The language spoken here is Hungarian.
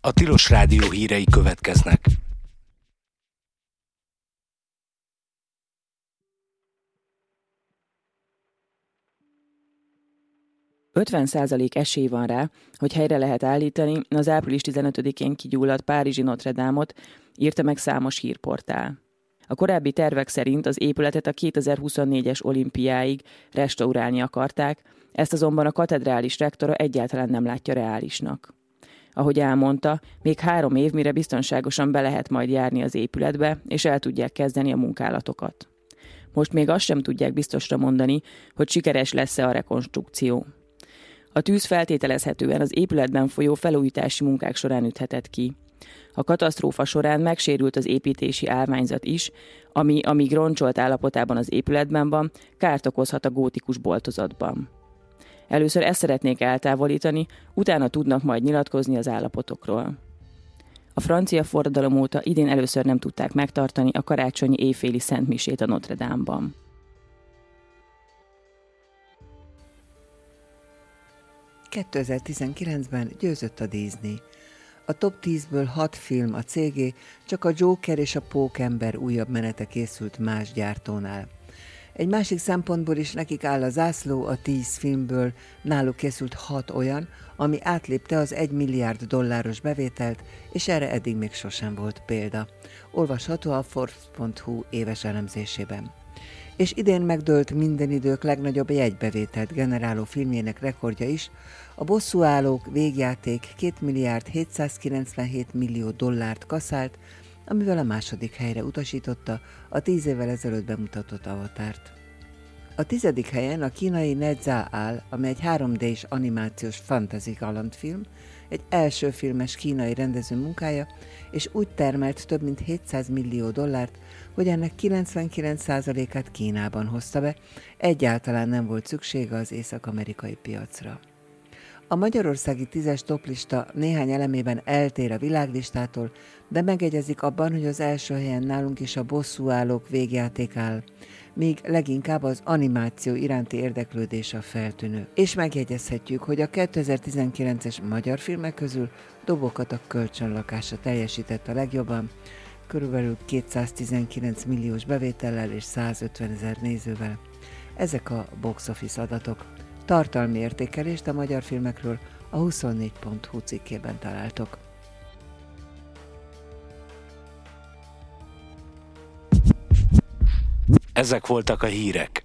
A Tilos Rádió hírei következnek. %50 esély van rá, hogy helyre lehet állítani az április 15-én kigyulladt párizsi Notre Dame-ot, írta meg számos hírportál. A korábbi tervek szerint az épületet a 2024-es olimpiáig restaurálni akarták, ezt azonban a katedrális rektora egyáltalán nem látja reálisnak. Ahogy elmondta, még 3 év, mire biztonságosan be lehet majd járni az épületbe, és el tudják kezdeni a munkálatokat. Most még azt sem tudják biztosra mondani, hogy sikeres lesz-e a rekonstrukció. A tűz feltételezhetően az épületben folyó felújítási munkák során üthetett ki. A katasztrófa során megsérült az építési állványzat is, ami, amíg roncsolt állapotában az épületben van, kárt okozhat a gótikus boltozatban. Először ezt szeretnék eltávolítani, utána tudnak majd nyilatkozni az állapotokról. A francia forradalom óta idén először nem tudták megtartani a karácsonyi éjféli szentmisét a Notre Dame-ban. ...2019-ben győzött a Disney. A top 10-ből 6 film a cégé, csak a Joker és a Pókember újabb menete készült más gyártónál. Egy másik szempontból is nekik áll a zászló, a 10 filmből náluk készült 6 olyan, ami átlépte az $1 milliárd bevételt, és erre eddig még sosem volt példa. Olvasható a Forbes.hu éves elemzésében. És idén megdőlt minden idők legnagyobb jegybevételt generáló filmjének rekordja is, a Bosszúállók végjáték $2,797 millió kaszált, amivel a második helyre utasította a 10 évvel ezelőtt bemutatott Avatárt. A 10. helyen a kínai Nedzá áll, amely egy 3D-s animációs fantasy kalandfilm, egy első filmes kínai rendező munkája, és úgy termelt több mint $700 millió, hogy ennek 99%-át Kínában hozta be, egyáltalán nem volt szüksége az észak-amerikai piacra. A magyarországi 10-es toplista néhány elemében eltér a világlistától, de megegyezik abban, hogy az első helyen nálunk is a Bosszúállók végjáték áll, míg leginkább az animáció iránti érdeklődés a feltűnő. És megjegyezhetjük, hogy a 2019-es magyar filmek közül Dobokat a kölcsönlakása teljesített a legjobban, körülbelül 219 milliós bevétellel és 150 000 nézővel. Ezek a box office adatok. Tartalmi értékelést a magyar filmekről a 24.hu cikkében találtok. Ezek voltak a hírek.